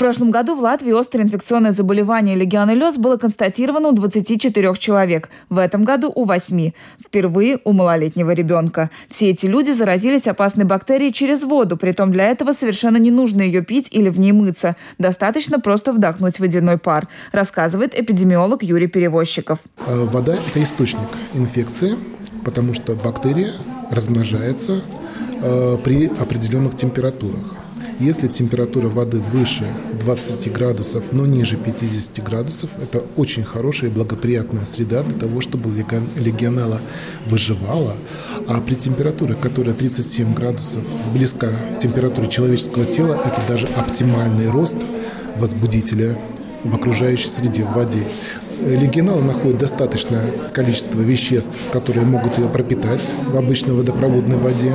прошлом году в Латвии острое инфекционное заболевание легионеллез было констатировано у 24 человек. В этом году у 8. Впервые у малолетнего ребенка. Все эти люди заразились опасной бактерией через воду. Притом для этого совершенно не нужно ее пить или в ней мыться. Достаточно просто вдохнуть водяной пар, рассказывает эпидемиолог Юрий Перевозчиков. Вода – это источник инфекции, потому что бактерия размножается при определенных температурах. Если температура воды выше 20 градусов, но ниже 50 градусов, это очень хорошая и благоприятная среда для того, чтобы легионелла выживала. А при температуре, которая 37 градусов, близка к температуре человеческого тела, это даже оптимальный рост возбудителя в окружающей среде, в воде. Легионелла находит достаточное количество веществ, которые могут ее пропитать в обычной водопроводной воде,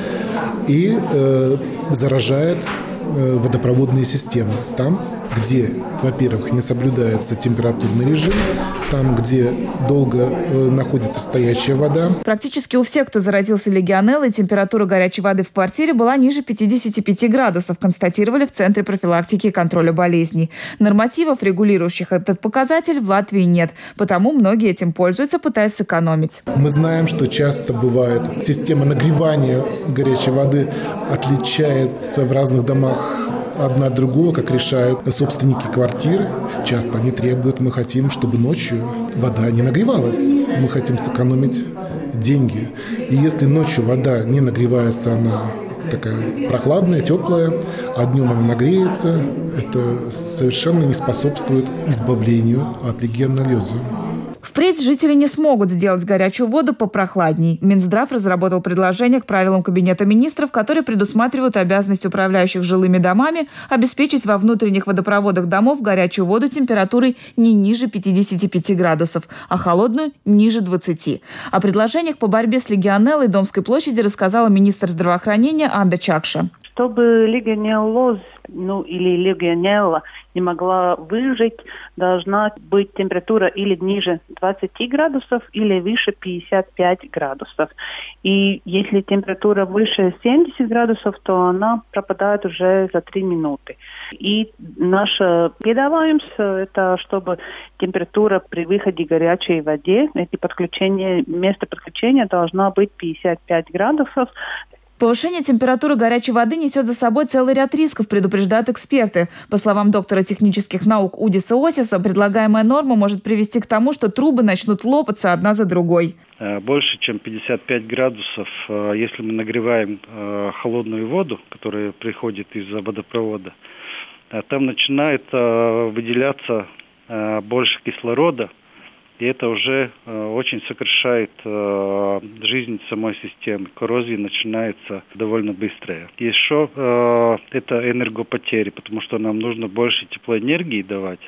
и заражает водопроводные системы. Там, где, во-первых, не соблюдается температурный режим, там, где долго находится стоячая вода. Практически у всех, кто заразился легионеллой, температура горячей воды в квартире была ниже 55 градусов, констатировали в Центре профилактики и контроля болезней. Нормативов, регулирующих этот показатель, в Латвии нет, потому многие этим пользуются, пытаясь сэкономить. Мы знаем, что часто бывает, система нагревания горячей воды отличается в разных домах одна от другого, как решают собственники квартир. Часто они требуют, мы хотим, чтобы ночью вода не нагревалась. Мы хотим сэкономить деньги. И если ночью вода не нагревается, она такая прохладная, теплая, а днем она нагреется, это совершенно не способствует избавлению от легионеллеза. Впредь жители не смогут сделать горячую воду попрохладней. Минздрав разработал предложение к правилам Кабинета министров, которые предусматривают обязанность управляющих жилыми домами обеспечить во внутренних водопроводах домов горячую воду температурой не ниже 55 градусов, а холодную – ниже 20. О предложениях по борьбе с легионеллой Домской площади рассказала министр здравоохранения Анда Чакша. Чтобы легионеллоз, или легионелла не могла выжить, должна быть температура или ниже 20 градусов, или выше 55 градусов. И если температура выше 70 градусов, то она пропадает уже за 3 минуты. И наше предаваемся, это чтобы температура при выходе горячей воде, место подключения должна быть 55 градусов. Повышение температуры горячей воды несет за собой целый ряд рисков, предупреждают эксперты. По словам доктора технических наук Удиса Осиса, предлагаемая норма может привести к тому, что трубы начнут лопаться одна за другой. Больше, чем 55 градусов, если мы нагреваем холодную воду, которая приходит из водопровода, там начинает выделяться больше кислорода, и это уже очень сокращает жизнь самой системы. Коррозия начинается довольно быстро. Еще это энергопотери, потому что нам нужно больше теплоэнергии давать,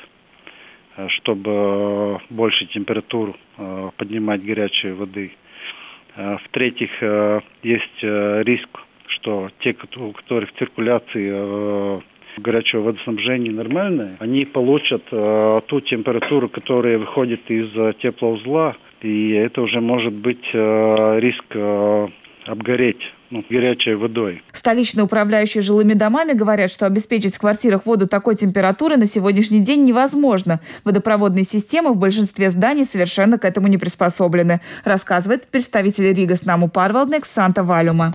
чтобы больше температуру поднимать горячей воды. В-третьих, есть риск, что те, у которых циркуляция горячего водоснабжения нормальная, они получат ту температуру, которая выходит из теплоузла, и это уже может быть риск обгореть горячей водой. Столичные управляющие жилыми домами говорят, что обеспечить в квартирах воду такой температуры на сегодняшний день невозможно. Водопроводные системы в большинстве зданий совершенно к этому не приспособлены, рассказывает представитель Риgas Namu pārvaldnieks Санта Валюма.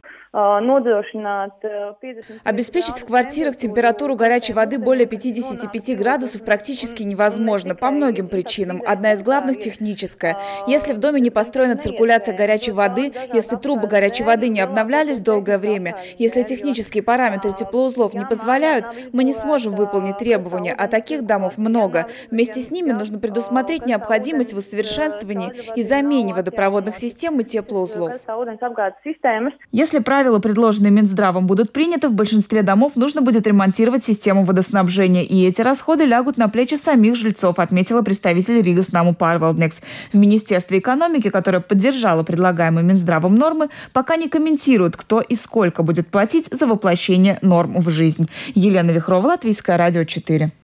Обеспечить в квартирах температуру горячей воды более 55 градусов практически невозможно по многим причинам. Одна из главных – техническая. Если в доме не построена циркуляция горячей воды, если трубы горячей воды не обновлялись долгое время, если технические параметры теплоузлов не позволяют, мы не сможем выполнить требования, а таких домов много. Вместе с ними нужно предусмотреть необходимость в усовершенствовании и замене водопроводных систем и теплоузлов. Если правила, предложенные Минздравом, будут приняты, в большинстве домов нужно будет ремонтировать систему водоснабжения. И эти расходы лягут на плечи самих жильцов, отметила представитель Риgas Namu pārvaldnieks. В Министерстве экономики, которое поддержало предлагаемые Минздравом нормы, пока не комментируют, кто и сколько будет платить за воплощение норм в жизнь. Елена Вихрова, Латвийское радио 4.